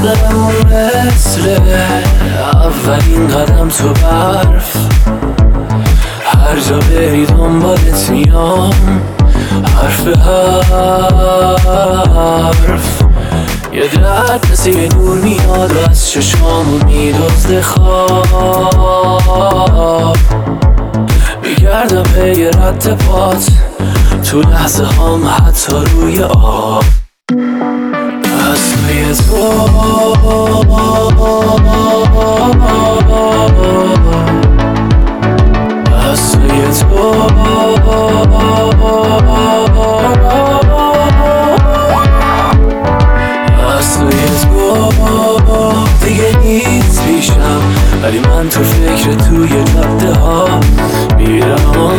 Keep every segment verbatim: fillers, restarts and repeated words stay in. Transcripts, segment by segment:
عشقمون مثل اولین قدم تو برف، هر جا بری دنبالت میام، حرف به حرف. یه درد مثل یه نور میاد و از چشامون میدزده خواب، میگردم پی رد پات تو لحظه هام حتی روی آب. از توی تو از توی تو از توی تو دیگه نیست پیشم، ولی من تو فکر توی جاده ها میرم و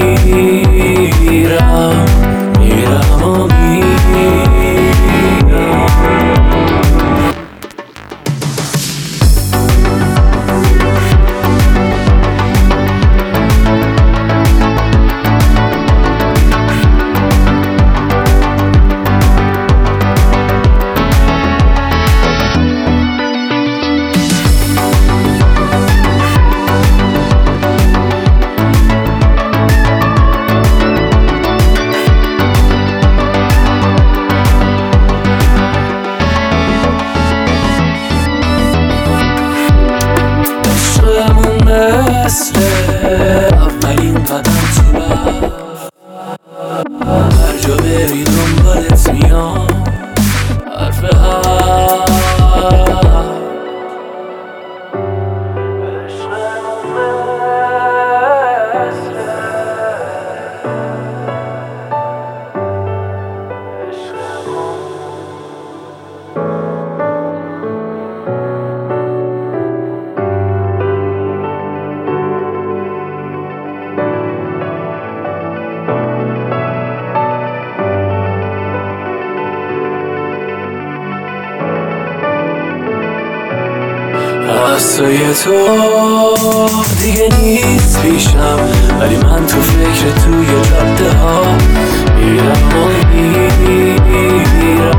میرم میرم و میرم. مثل اولین قدم تو برف، هر جا بری دنبالت میام، حرف حرف. از توی تو دیگه نیست پیشم، ولی من تو فکر توی جاده ها میرم و میرم